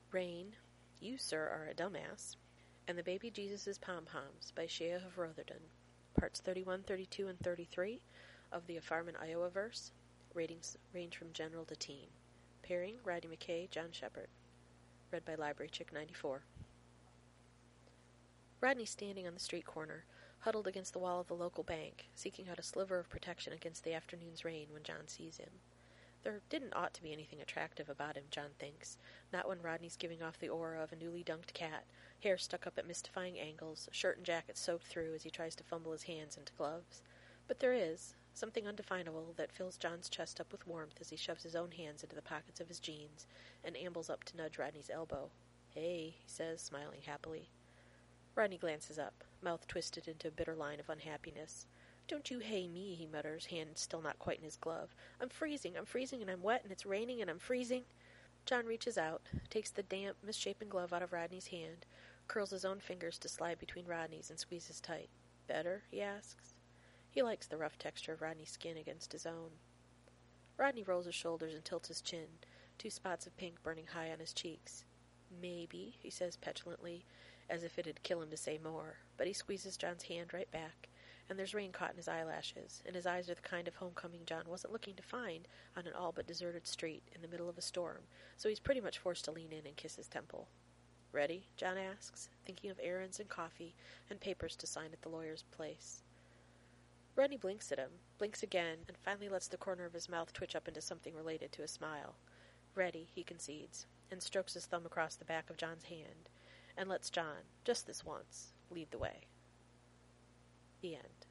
Rain, You, Sir, Are a Dumbass, and The Baby Jesus' Pom-Poms by Shea of Rotherden, parts 31, 32, and 33 of the A Farm in Iowa verse. Ratings range from general to teen. Pairing, Rodney McKay, John Shepard. Read by Library Chick 94. Rodney's standing on the street corner, huddled against the wall of the local bank, seeking out a sliver of protection against the afternoon's rain when John sees him. There didn't ought to be anything attractive about him, John thinks, not when Rodney's giving off the aura of a newly dunked cat, hair stuck up at mystifying angles, shirt and jacket soaked through as he tries to fumble his hands into gloves. But there is something undefinable that fills John's chest up with warmth as he shoves his own hands into the pockets of his jeans and ambles up to nudge Rodney's elbow. "Hey," he says, smiling happily. Rodney glances up, mouth twisted into a bitter line of unhappiness. "Don't you hey me," he mutters, hand still not quite in his glove. I'm freezing, and I'm wet, and it's raining, and I'm freezing." John reaches out, takes the damp, misshapen glove out of Rodney's hand, curls his own fingers to slide between Rodney's and squeezes tight. "Better?" he asks. He likes the rough texture of Rodney's skin against his own. Rodney rolls his shoulders and tilts his chin, 2 spots of pink burning high on his cheeks. "Maybe," he says petulantly, as if it'd kill him to say more, but he squeezes John's hand right back, and there's rain caught in his eyelashes, and his eyes are the kind of homecoming John wasn't looking to find on an all-but-deserted street in the middle of a storm, so he's pretty much forced to lean in and kiss his temple. "Ready?" John asks, thinking of errands and coffee and papers to sign at the lawyer's place. Rodney blinks at him, blinks again, and finally lets the corner of his mouth twitch up into something related to a smile. "Ready," he concedes, and strokes his thumb across the back of John's hand, and lets John, just this once, lead the way. The end.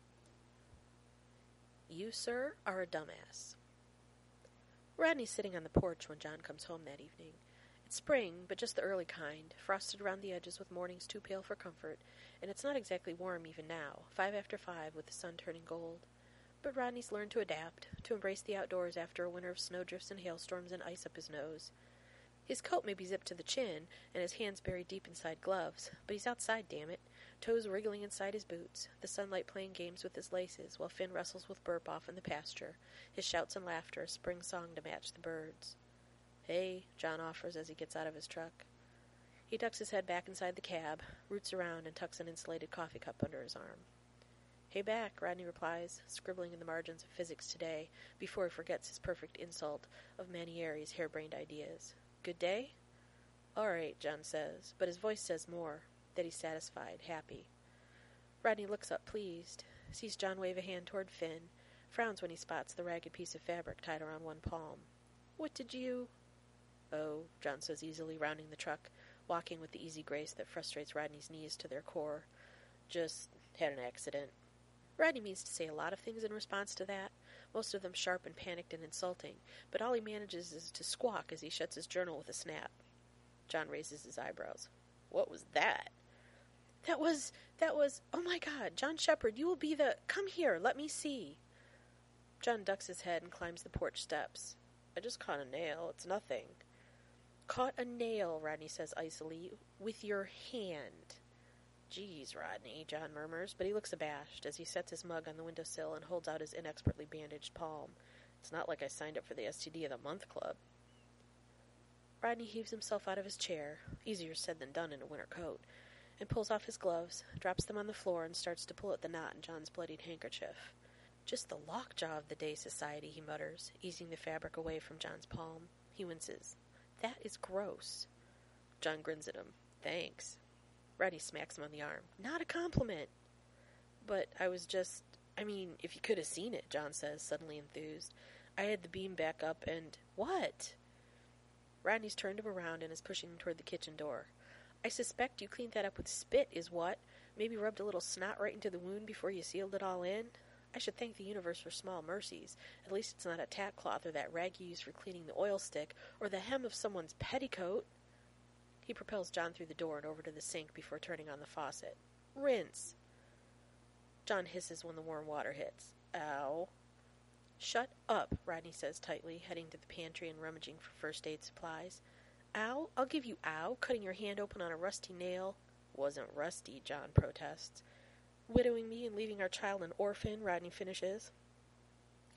You, Sir, Are a Dumbass. Rodney's sitting on the porch when John comes home that evening. It's spring, but just the early kind, frosted around the edges with mornings too pale for comfort, and it's not exactly warm even now, 5 after 5 with the sun turning gold. But Rodney's learned to adapt, to embrace the outdoors after a winter of snowdrifts and hailstorms and ice up his nose. His coat may be zipped to the chin, and his hands buried deep inside gloves, but he's outside, damn it, toes wriggling inside his boots, the sunlight playing games with his laces while Finn wrestles with Burp off in the pasture, his shouts and laughter a spring song to match the birds. "Hey," John offers as he gets out of his truck. He ducks his head back inside the cab, roots around, and tucks an insulated coffee cup under his arm. "Hey back," Rodney replies, scribbling in the margins of Physics Today before he forgets his perfect insult of Manieri's harebrained ideas. "Good day?" "All right," John says, but his voice says more, that he's satisfied, happy. Rodney looks up, pleased, sees John wave a hand toward Finn, frowns when he spots the ragged piece of fabric tied around one palm. "What did you—" "Oh," John says easily, rounding the truck, walking with the easy grace that frustrates Rodney's knees to their core. "Just had an accident." Rodney means to say a lot of things in response to that, most of them sharp and panicked and insulting, but all he manages is to squawk as he shuts his journal with a snap. John raises his eyebrows. "What was that?" That was, oh my God, John Shepard, you will be the, come here, let me see." John ducks his head and climbs the porch steps. "I just caught a nail, it's nothing." "Caught a nail," Rodney says icily, "with your hand." "Geez, Rodney," John murmurs, but he looks abashed as he sets his mug on the windowsill and holds out his inexpertly bandaged palm. "It's not like I signed up for the STD of the Month Club." Rodney heaves himself out of his chair, easier said than done in a winter coat, and pulls off his gloves, drops them on the floor, and starts to pull at the knot in John's bloodied handkerchief. "Just the lockjaw of the day, society," he mutters, easing the fabric away from John's palm. He winces. "That is gross." John grins at him. "Thanks." Rodney smacks him on the arm. "Not a compliment." "But I was just... if you could have seen it," John says, suddenly enthused. "I had the beam back up and..." "What?" Rodney's turned him around and is pushing him toward the kitchen door. "I suspect you cleaned that up with spit, is what? Maybe rubbed a little snot right into the wound before you sealed it all in? I should thank the universe for small mercies. At least it's not a tack cloth or that rag you use for cleaning the oil stick or the hem of someone's petticoat." He propels John through the door and over to the sink before turning on the faucet. "Rinse." John hisses when the warm water hits. "Ow." "Shut up," Rodney says tightly, heading to the pantry and rummaging for first aid supplies. "Ow? I'll give you ow, cutting your hand open on a rusty nail." "Wasn't rusty," John protests. "Widowing me and leaving our child an orphan," Rodney finishes.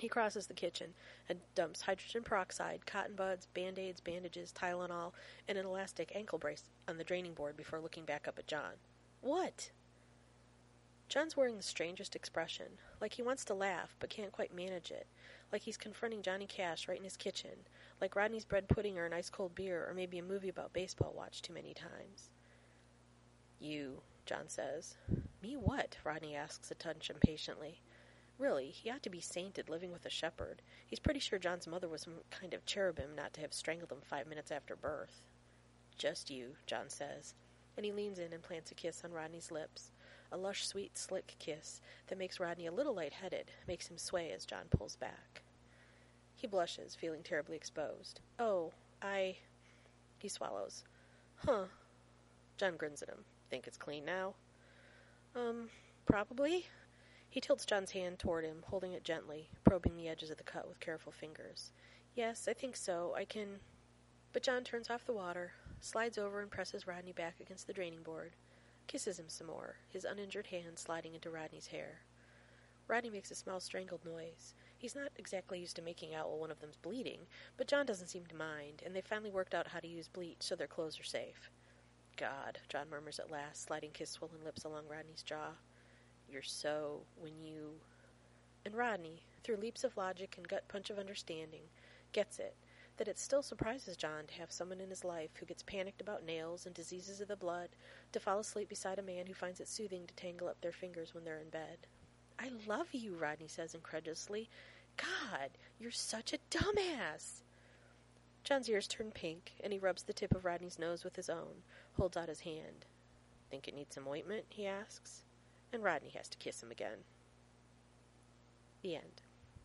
He crosses the kitchen and dumps hydrogen peroxide, cotton buds, Band-Aids, bandages, Tylenol, and an elastic ankle brace on the draining board before looking back up at John. What? John's wearing the strangest expression, like he wants to laugh but can't quite manage it, like he's confronting Johnny Cash right in his kitchen, like Rodney's bread pudding or an ice-cold beer or maybe a movie about baseball watched too many times. You, John says. Me what? Rodney asks a touch impatiently. Really, he ought to be sainted living with a shepherd. He's pretty sure John's mother was some kind of cherubim not to have strangled him 5 minutes after birth. Just you, John says, and he leans in and plants a kiss on Rodney's lips, a lush, sweet, slick kiss that makes Rodney a little lightheaded, makes him sway as John pulls back. He blushes, feeling terribly exposed. Oh, He swallows. Huh. John grins at him. Think it's clean now? Probably. He tilts John's hand toward him, holding it gently, probing the edges of the cut with careful fingers. Yes, I think so. I can... But John turns off the water, slides over and presses Rodney back against the draining board, kisses him some more, his uninjured hand sliding into Rodney's hair. Rodney makes a small strangled noise. He's not exactly used to making out while one of them's bleeding, but John doesn't seem to mind, and they've finally worked out how to use bleach so their clothes are safe. God, John murmurs at last, sliding kiss-swollen lips along Rodney's jaw. You're so, when you... And Rodney, through leaps of logic and gut punch of understanding, gets it, that it still surprises John to have someone in his life who gets panicked about nails and diseases of the blood, to fall asleep beside a man who finds it soothing to tangle up their fingers when they're in bed. I love you, Rodney says incredulously. God, you're such a dumbass. John's ears turn pink, and he rubs the tip of Rodney's nose with his own, holds out his hand. Think it needs some ointment, he asks, and Rodney has to kiss him again. The end.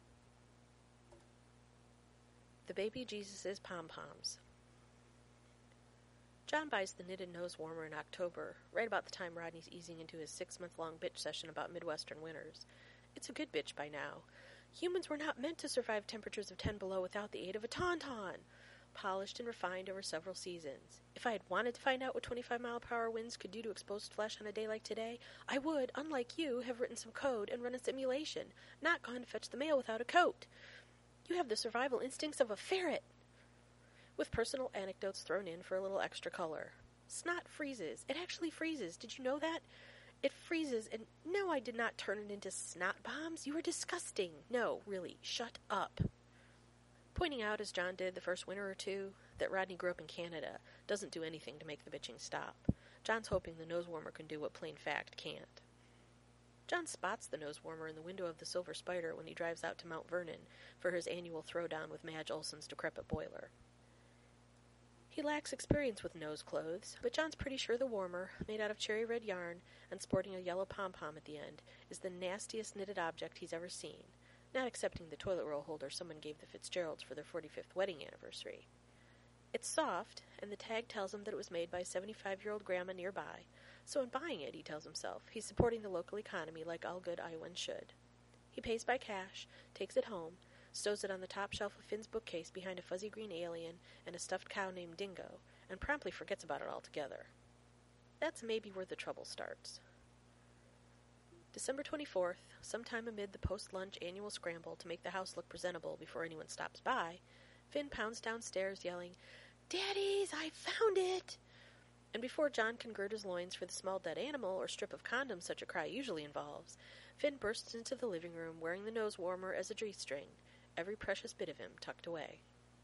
The Baby Jesus' Pom-Poms. John buys the knitted nose warmer in October, right about the time Rodney's easing into his 6-month-long bitch session about Midwestern winters. It's a good bitch by now. Humans were not meant to survive temperatures of 10 below without the aid of a tauntaun. Polished and refined over several seasons. If I had wanted to find out what 25-mile-per-hour winds could do to exposed flesh on a day like today, I would, unlike you, have written some code and run a simulation, not gone to fetch the mail without a coat. You have the survival instincts of a ferret. With personal anecdotes thrown in for a little extra color. Snot freezes. It actually freezes. Did you know that? It freezes, and no, I did not turn it into snot bombs. You are disgusting. No, really, shut up. Pointing out, as John did the first winter or two, that Rodney grew up in Canada doesn't do anything to make the bitching stop. John's hoping the nose warmer can do what plain fact can't. John spots the nose warmer in the window of the Silver Spider when he drives out to Mount Vernon for his annual throwdown with Madge Olson's decrepit boiler. He lacks experience with nose clothes, but John's pretty sure the warmer, made out of cherry red yarn and sporting a yellow pom-pom at the end, is the nastiest knitted object he's ever seen, not excepting the toilet roll holder someone gave the Fitzgeralds for their 45th wedding anniversary. It's soft, and the tag tells him that it was made by a 75-year-old grandma nearby, so in buying it, he tells himself, he's supporting the local economy like all good Iowans should. He pays by cash, takes it home, stows it on the top shelf of Finn's bookcase behind a fuzzy green alien and a stuffed cow named Dingo, and promptly forgets about it altogether. That's maybe where the trouble starts. December 24th, sometime amid the post-lunch annual scramble to make the house look presentable before anyone stops by, Finn pounds downstairs yelling, "Daddies, I found it!" And before John can gird his loins for the small dead animal or strip of condom such a cry usually involves, Finn bursts into the living room wearing the nose warmer as a G-string, every precious bit of him tucked away.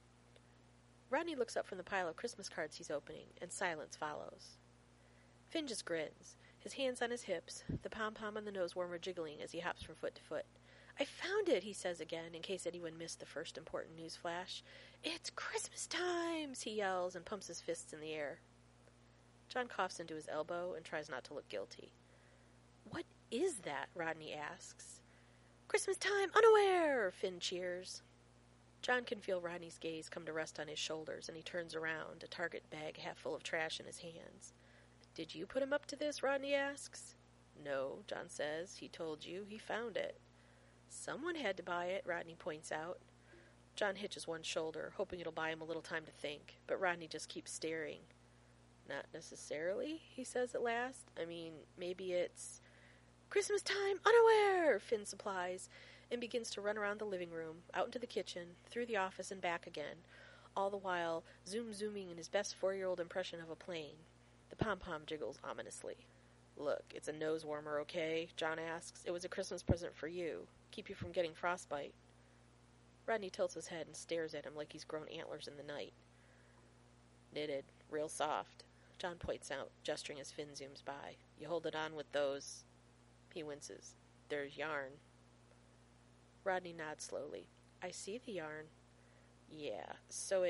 Rodney looks up from the pile of Christmas cards he's opening, and silence follows. Finn just grins, his hands on his hips, the pom-pom on the nose warmer jiggling as he hops from foot to foot. "I found it," he says again, in case anyone missed the first important news flash. "It's Christmas times," he yells and pumps his fists in the air. John coughs into his elbow and tries not to look guilty. "What is that?" Rodney asks. "Christmas time, unaware!" Finn cheers. John can feel Rodney's gaze come to rest on his shoulders, and he turns around, a target bag half full of trash in his hands. "Did you put him up to this?" Rodney asks. "No," John says. "He told you. He found it." "Someone had to buy it," Rodney points out. John hitches one shoulder, hoping it'll buy him a little time to think, but Rodney just keeps staring. "Not necessarily," he says at last. "I mean, maybe it's..." "Christmas time, unaware!" Finn supplies, and begins to run around the living room, out into the kitchen, through the office and back again, all the while zooming in his best 4-year-old impression of a plane. The pom-pom jiggles ominously. "Look, it's a nose warmer, okay?" John asks. "It was a Christmas present for you. Keep you from getting frostbite." Rodney tilts his head and stares at him like he's grown antlers in the night. "Knitted, real soft," John points out, gesturing as Finn zooms by. "You hold it on with those..." He winces. "There's yarn." Rodney nods slowly. "I see the yarn." Yeah, so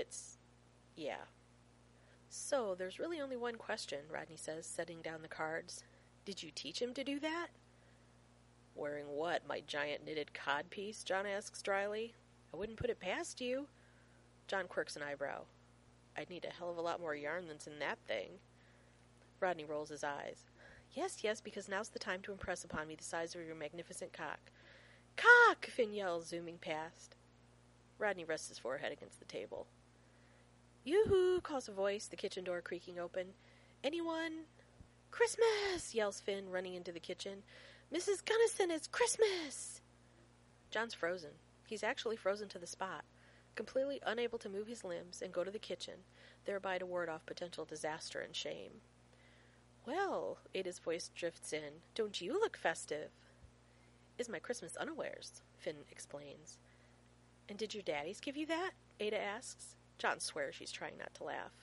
there's really only one question," Rodney says, setting down the cards. "Did you teach him to do that?" "Wearing what, my giant knitted codpiece?" John asks dryly. "I wouldn't put it past you." John quirks an eyebrow. "I'd need a hell of a lot more yarn than's in that thing." Rodney rolls his eyes. Yes, because now's the time to impress upon me the size of your magnificent cock." "Cock!" Finn yells, zooming past. Rodney rests his forehead against the table. "Yoo-hoo!" calls a voice, the kitchen door creaking open. "Anyone?" "Christmas!" yells Finn, running into the kitchen. "Mrs. Gunnison, it's Christmas!" John's frozen. He's actually frozen to the spot, completely unable to move his limbs and go to the kitchen, thereby to ward off potential disaster and shame. "Well," Ada's voice drifts in, "don't you look festive?" "Is my Christmas unawares," Finn explains. "And did your daddies give you that?" Ada asks. John swears she's trying not to laugh.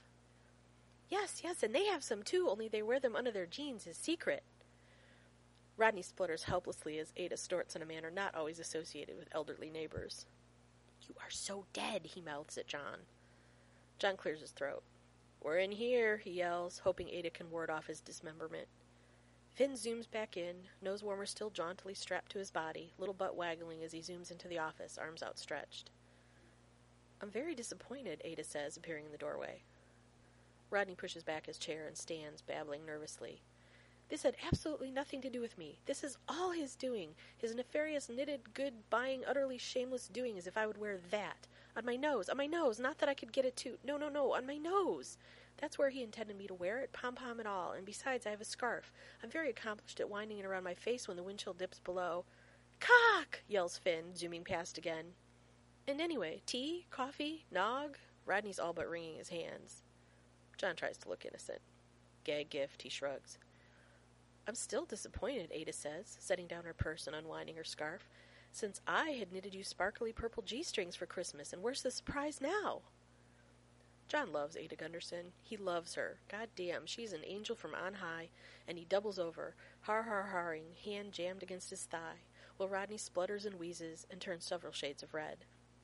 Yes, and they have some too, only they wear them under their jeans as secret." Rodney splutters helplessly as Ada snorts in a manner not always associated with elderly neighbors. "You are so dead," he mouths at John. John clears his throat. "We're in here," he yells, hoping Ada can ward off his dismemberment. Finn zooms back in, nose warmer still jauntily strapped to his body, little butt waggling as he zooms into the office, arms outstretched. "I'm very disappointed," Ada says, appearing in the doorway. Rodney pushes back his chair and stands, babbling nervously. "This had absolutely nothing to do with me. This is all his doing. His nefarious, knitted, good, buying, utterly shameless doing as if I would wear that. On my nose, not that I could get it too. No, on my nose. That's where he intended me to wear it, pom-pom and all, and besides I have a scarf. I'm very accomplished at winding it around my face when the wind chill dips below." "Cock!" yells Finn, zooming past again. "And anyway, tea, coffee, nog?" Rodney's all but wringing his hands. John tries to look innocent. "Gag gift," he shrugs. "I'm still disappointed," Ada says, setting down her purse and unwinding her scarf, "since I had knitted you sparkly purple G-strings for Christmas, and where's the surprise now?" John loves Ada Gunderson. He loves her. God damn, she's an angel from on high, and he doubles over, har-har-harring, hand jammed against his thigh, while Rodney splutters and wheezes and turns several shades of red.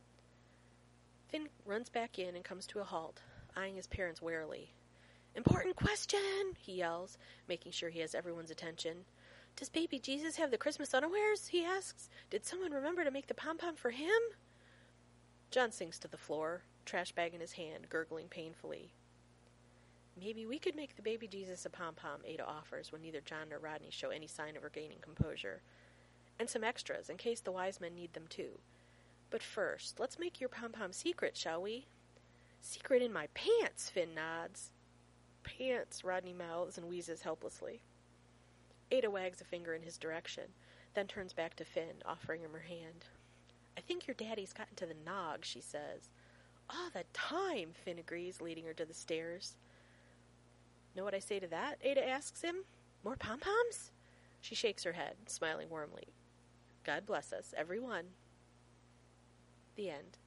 Finn runs back in and comes to a halt, eyeing his parents warily. "Important question!" he yells, making sure he has everyone's attention. "Does baby Jesus have the Christmas unawares?" he asks. "Did someone remember to make the pom-pom for him?" John sinks to the floor, trash bag in his hand, gurgling painfully. "Maybe we could make the baby Jesus a pom-pom," Ada offers when neither John nor Rodney show any sign of regaining composure. "And some extras, in case the wise men need them too. But first, let's make your pom-pom secret, shall we?" "Secret in my pants," Finn nods. "Pants," Rodney mouths and wheezes helplessly. Ada wags a finger in his direction, then turns back to Finn, offering him her hand. "I think your daddy's gotten to the nog," she says. "All the time," Finn agrees, leading her to the stairs. "Know what I say to that?" Ada asks him. "More pom-poms?" She shakes her head, smiling warmly. "God bless us, every one." The end.